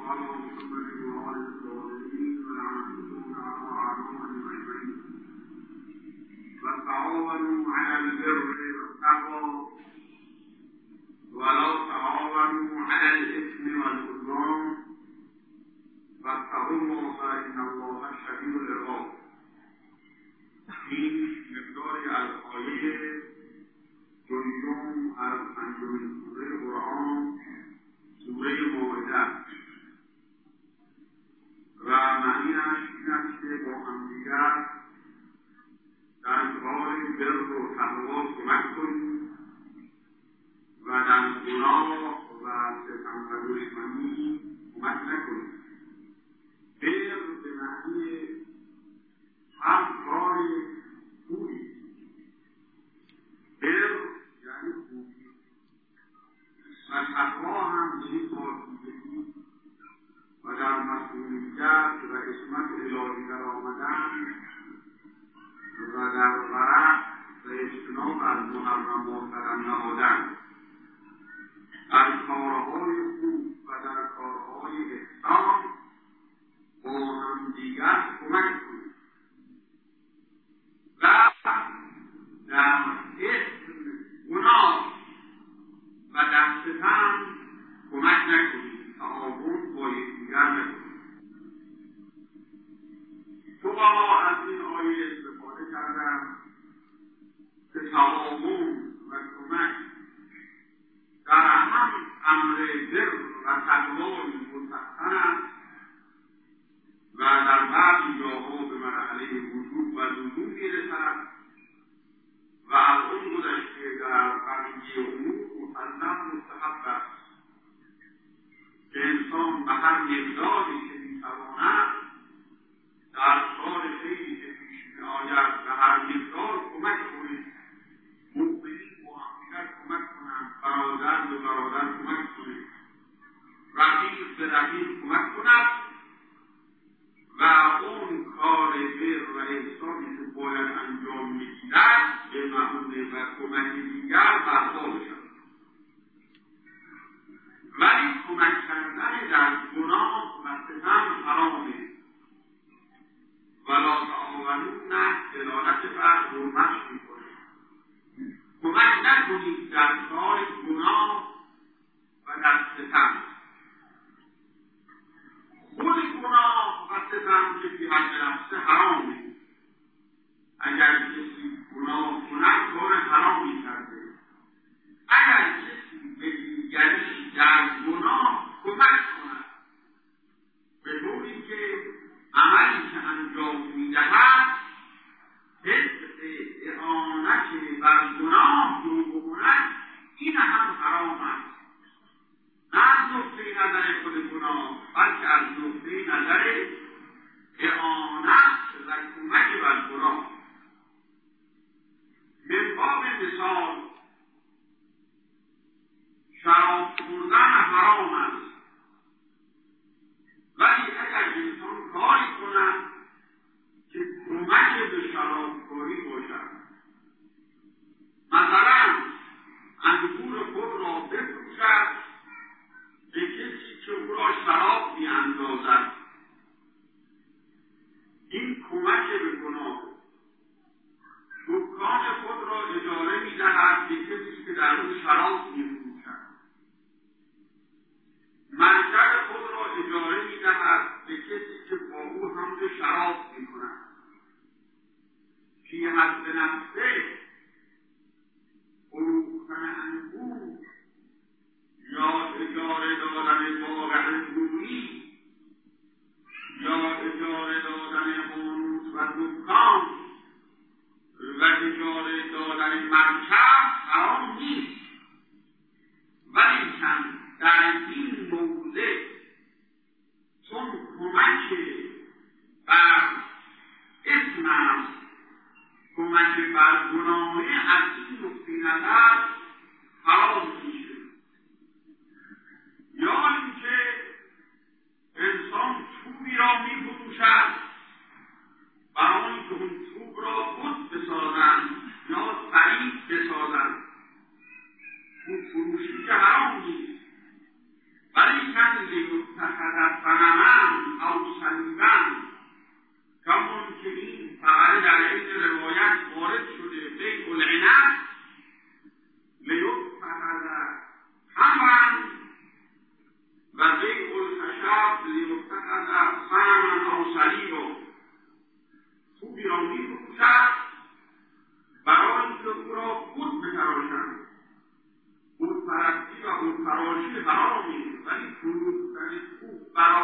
وتعاونوا على البر والتقوى ولا تعاونوا على الإثم والعدوان واتقوا الله إن الله شدید العقاب. این مقداری از آیه دوم از پنجمین سوره قرآن، سوره مائده و معنیش این است که با همدیگر در کار بر و تقوا کمک کنیم و در گناه و ستم و دشمنی کمک نکنیم. بر به معنی هم کار خوبی، بر یعنی خوبی و تقوا هم یعنی پاکیزگی و در مسئولیت و عصمت الهی در آمدن و در ورع و اجتناب از محرمات قدم نهادن، از کارهای خوب و در کارهای احسان با همدیگر کمک کنید و در اسم گناه و در ستم کمک نکنید، تعاون با یکدیگر نکنید. فقها از این آیه استفاده کردند که تعاون و کمک در هم امر بر و تقوای مسخن است و در بعضی جاها به مرحله وجوب و لزوم میرسد و از اون گذشته در بقیه امور مسلم مستحب است که انسان به هر مقداری که میتواند در کار خیلی که پیش میآید به هر مقدار کمک کنید. مؤمنین با همدیگر کمک کنند، برادر به برادر کمک کنید، رقیب به رقیب کمک کند و اون کار بر و احسانی که باید انجام میگیرد به معونه و کمک دیگر برپا بشود. ولی کمک کردن در گناه و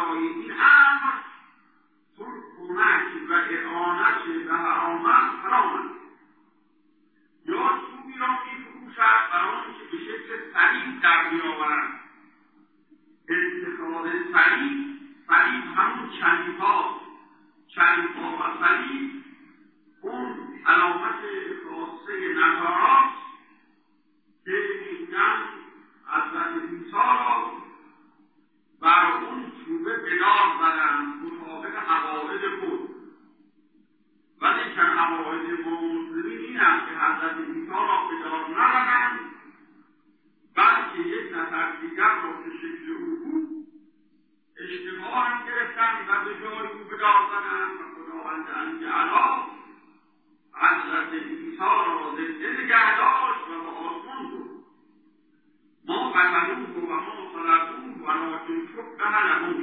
برای این امر چون کمک و اعانت به حرامت حرامت یا چوبی را می‌فروشد برای آنکه به شکل صلیب در بیاورند. اتخاذ صلیب همون چلیپا و صلیب اون علامت خاصه نصاراست که میگن حضرت عیسی را بر اون چوبه بدار زدند مطابق عقاید خود. ولیکن عقاید مسلمین این است که حضرت عیسی را بدار نزدند، بلکه یک نفر دیگر را به شکل او بود اشتباه هم گرفتند و به جای او بدار زدند و خداوند انجعلا حضرت عیسی را زنده نگه داشت و به آسمان برد. ما قتلوه و ما صلبوه ولکن شبه لهم.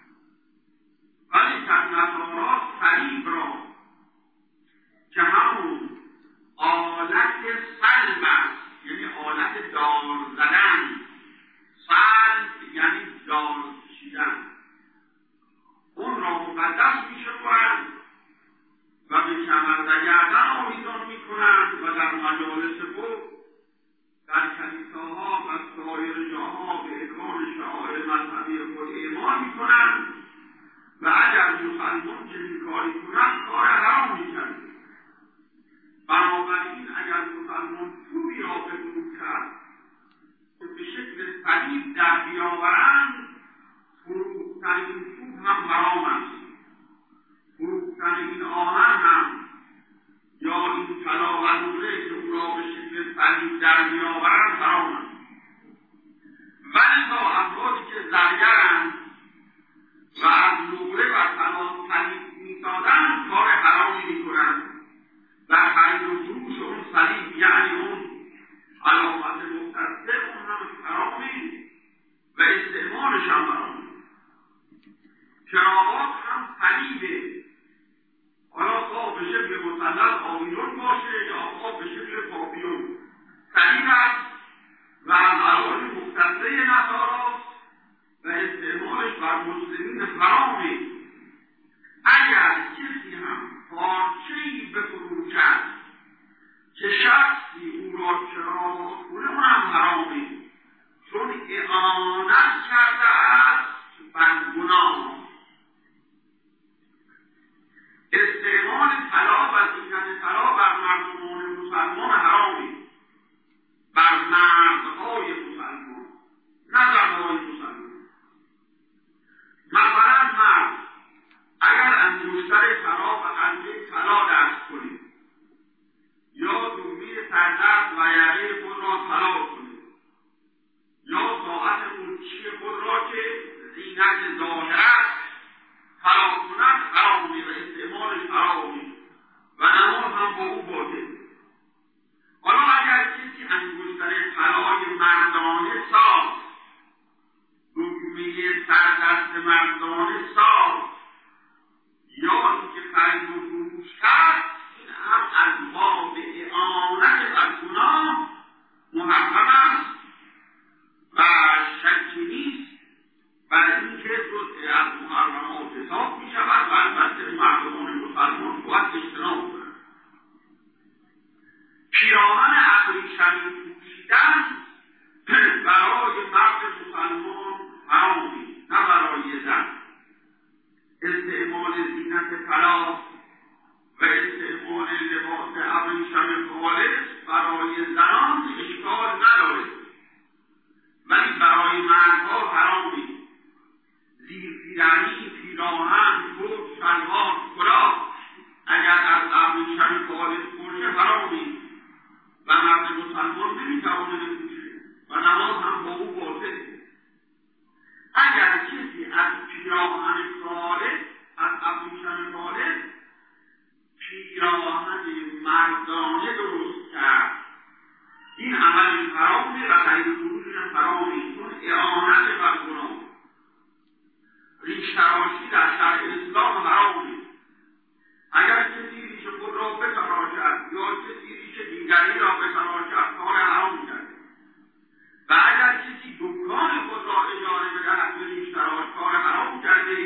ولیکن نصارا صلیب را که همون آلت صلب است، یعنی آلت دار زدن، صلب یعنی دار کشیدن، اون را مقدس می‌شمارند و به کمربگردن آویزان می‌کنند و در مجالس خود در کلیساها و سایر جاها به اکرام شعائر مذهبی خود اعمال می‌کنند و اگر مسلمان چنین کاری کنند کار حرام می‌کنند. بنابراین اگر مسلمان چوبی را بفروشد به شکل صلیب در بیاورند، فروختن این چوب هم حرام است. فروختن این آهن هم یا این طلا و نقره که او را به شکل صلیب در بیاورند حرام است. ولی با افرادی که زرگرند و از نقره و طلا صلیب می‌سازند کار حرامی می‌کنند و خرید و فروش اون صلیب یعنی اون علامت مقدسه اون هم حرامی و استعمالش هم حرامی. کراوات هم صلیبه، حالا خواه به شکل مثلث آویزون باشه یا خواه به شکل پاپیون صلیب است و از علائم مقدسه نصاراست و استعمالش بر مسلمین حرامه. اگر کسی هم پارچه‌ای بفروشد که شخصی او را کراوات کنه اون هم حرامه، چون اعانت کرده است بر گناه. استعمال طلا و زینت طلا بر مردمان مسلمان حرامی، بر مردهای مسلمان نه زنهای مسلمان. مثلا مرد اگر انگشتر طلا و حلقه طلا دست کنید یا دوربین سردست و یقه خود را طلا کنید یا ساعت مچی خود را که زینت ظاهر است طلا کند حرامی و استعمالش حرامی و نماز هم با او باطل. حالا اگر کسی انگشتر طلای مردانه ساخت، دوربین سردست مردانه ساخت یا اینکه خرید و فروش کرد، این هم از باب اعانت بر گناه محرم است و شکی نیست بر اینکه جزء از محرمات حساب می شود و البته مردمان مسلمان باید اجتناب کنند. پیراهن ابریشمی پوشیدن برای مرد مسلمان حرامی نه برای زن. استعمال زینت طلا و استعمال لباس ابریشم خالص برای زنان اشکال نداره، ولی برای مردها حرامی. زیرپیرهنی، پیراهن، کت، شلوار، کلاه اگر از ابریشم خالص باشه حرامی و مرد مسلمان نمیتواند بپوشه و نماز هم با او باطل. اگر کسی از پیراهن خالص، از ابریشم خالص پیراهن مردانه درست کرد، این عمل حرامه و خرید و فروش هم حرامه، چون اعانت بر گناه. ریش تراشی در شرع اسلام حرامه. اگر کسی ریش خود را بتراشد یا کسی ریش دیگری را بتراشد کار حرام کرده و اگر کسی دکان خود را اجاره بدهد به ریش تراش کار حرام کرده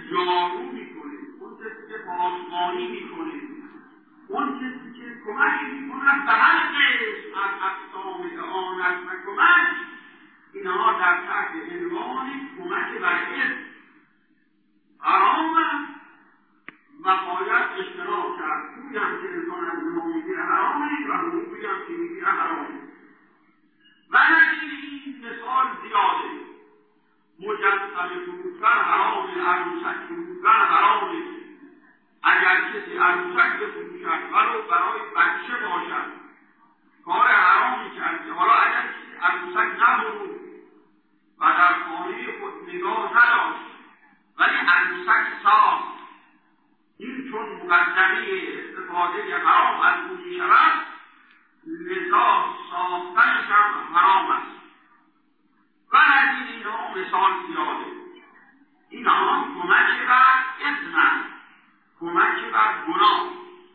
جارو میکنه، اون کسی که پاسبانی میکنه، اون کسی که کمک میکنه به هر قسم از اقسام اعانت و کمک، اینها در تحت عنوان کمک بر اسم حرام است و باید اشتراک کرد. پولی هم که انسان از ما میگیره حرامه و حقوقی هم که میگیره حرامه. و نگیری این مثال زیاده. مجسم فروختن حرامه، عروسک فروختن حرامه. اگر کسی عروسک بفروشد ولو برای بچه باشد کار حرامی کرده. حالا اگر کسی عروسک نفروخت و در خانه خود نگاه نداشت ولی عروسک ساخت، این چون مقدمه استفاده حرام از او میشود لذا ساختنش هم حرام است. و از اینها مثال زیاده. اینها کمک بر اثم است، کمک بر گناه.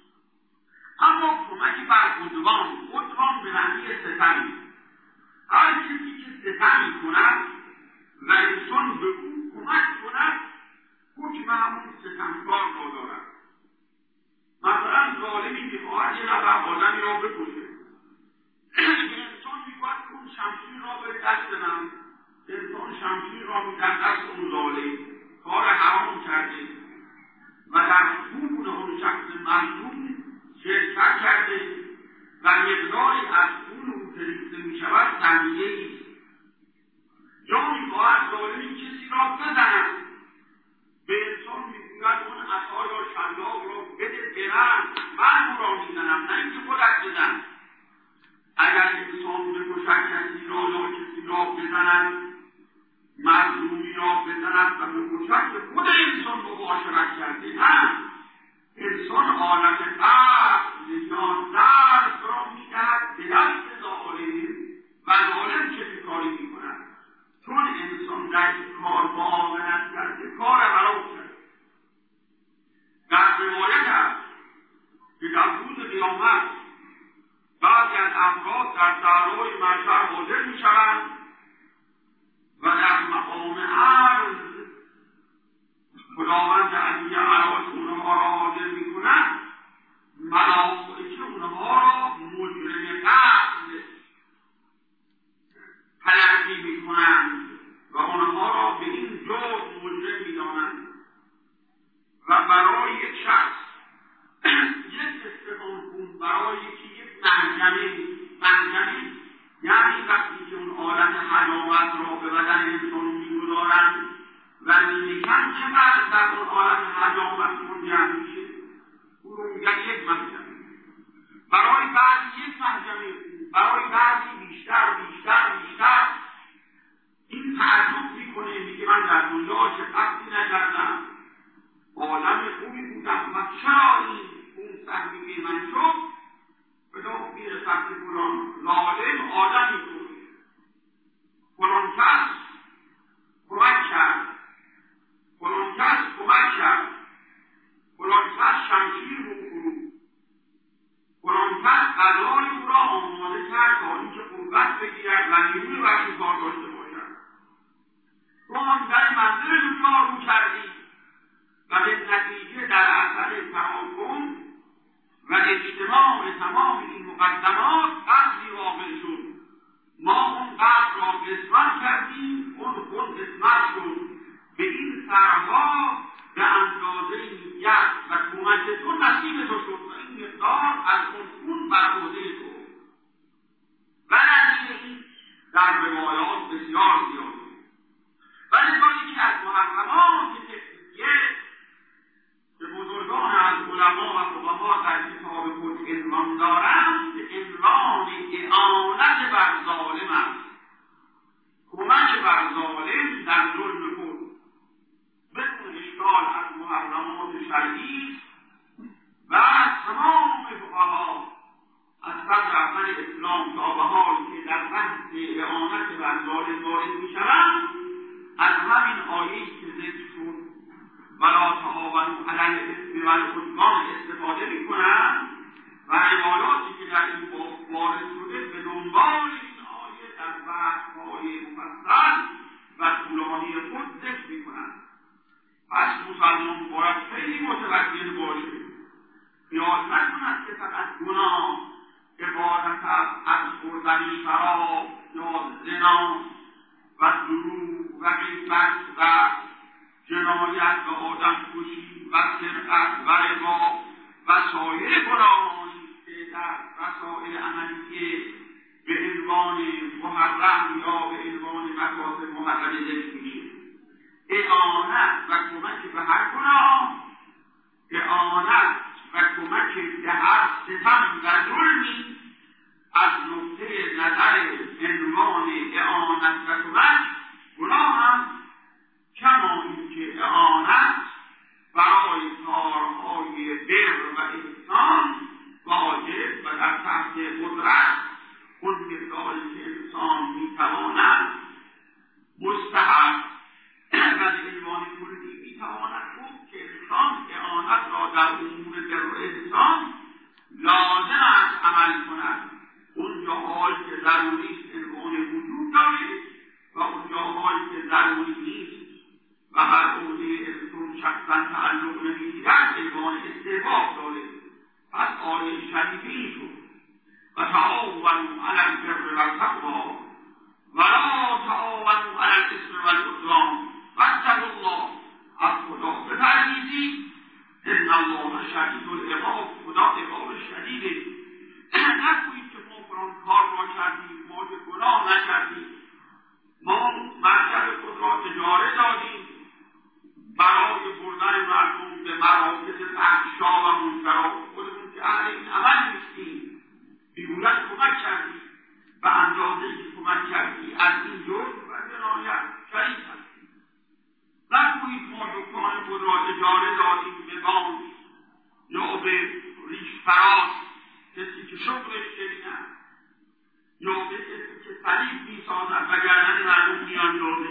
اما کمک بر عدوان به معنی ستمی. هر کسی که ستمی کند و انسان به او کمک کند حکم همون ستمکار را دارد. مثلا ظالمی میخواهد یه نفر آدمی را بکشه، انسان میخواهد اون شمشیر را به دست من، انسان شمشیر را میدن دست اون ظالم، کار حرام کرده و در خون اون شخص مظلوم شرکت کرده و مقداری از خون او ریخته میشود تنبیه‌ای است. یا میخواهد ظالمی کسی را بزند، به انسان میگوید اون عصا یا شلاق را بده برند، من او را میزنم نه اینکه خودت بزن. اگر انسان بکشد کسی را یا کسی را بزند، مظلومی را بزند و بکشد که خود انسان مباشرت کرده، نه انسان آلت قتل یا درد را میدهد به دست ظالم و ظالم چه کاری میکند؟ چون انسان در این کار معاونت کرده کار حرام کرده. در روایت است که در روز قیامت بعضی از افراد در صحرای محشر حاضر میشوند و در مقام عرض خداوند علی عرض اونها را حاضر میکند. ملائکه اونها را مجرم قتل تلقی میکنند و آنها را به این جرم مجرم میدانند و برای یک شخص یک استقام خون برای یک محکمه یعنی وقتی که اون آلت حجامت را به بدن انسان میگذارند و میگن که بعد در اون آلت حجامت منجر میشه، او رو میگن یک محکمه. برای بعضی یک محکمه، برای بعضی بیشتر. این تعجب میکنه، میگه من در دنیا چه قصدی نکردم، آدم خوبی بودم و چرا این اون تحمیل من شد؟ به دو میره سخت فلان ظالم آدمی بود، فلان کس کمک کرد، فلان کس شمشیر رو فرود، فلان کس غذای او را آماده کرد تا اینکه قوت بگیرد و نیروی وقتی کار داشته باشد. تو هم در منزل دنیا رو کردی و به نتیجه در اثر تراکم و اجتماع تمام این مقدمات قصدی واقع شد. ما اون قصد را قسمت کردیم، اون خود قسمت شد. به این سرها به اندازه نیت و کمک تو نصیب تو شد و این مقدار از اون خون بر عهده تو. و نتیجه در روایات بسیار زیاده. ولی کاری که از محرمات تکلیفیه که بزرگان از علما و فقها در کتاب خود عنوان دارند که عنوان اعانت بر ظالم است، کمک بر ظالم در ظلم خود بدون اشکال از محرمات شرعی و تمام فقها از صدر اول اسلام تا به حال که در بحث اعانت بر ظالم وارد میشوند از همین آیه‌ای که ذکر شد ولا تعاونوا علی الاثم والعدوان استفاده میکنند و روایاتی که در این باب وارد شده به دنبال این آیه در بحث‌های مفصل و طولانی خود ذکر میکنند. پس خیال نکند که فقط گناه عبادت از خوردن شراب یا زنا و دروغ و غیبت و جنایت و آدمکشی و سرقت و ربا و سایر گناهانی که در وسایل عملیه به عنوان محرم یا به عنوان مکاسب محرم ذکر میشه. اعانت و کمک به هر گناه، اعانت و کمک به هر ستم و ظلمی از نقطه نظر عنوان اعانت و کمک گناه هم، کما اینکه اعانت برای کارهای بر و احسان واجب و در تحت قدرت خود مقداری که انسان میتواند مستحب و به عنوان کلی میتواند خوب که انسان اعانت را در امور بر و احسان لازم است عمل کند. اون جاهایی که ضروری است عنوان وجود داره و اون جاهایی که ضروری نیست و هر عهده انسان شخصا تعلق نمیگیرد عنوان استحباب داره. پس آیه شریفی شد و تعاونوا علی البر والتقوی ولا تعاونوا علی الاثم والعدوان واتقوا الله. از خدا بپرهیزید ان الله شدید العقاب. خدا عقاب شدیده. نگویید که ما فلان کار را کردیم، ما که گناه نکردیم، ما مرکب خود را اجاره دادیم برای بردن مردم به مراکز فحشا و منکرات، خودمون که اهل این عمل نیستیم، بی‌گویت کمک کردیم و اندازه‌ای که کمک کردی از این جرم و جنایت شریک هستیم. نگویید ما دکان خود را اجاره دادیم به بانک یا به ریش فراز، کسی که شغلش چنین است، یا به کسی که فریب می‌سازد و گردن مردم میاندازد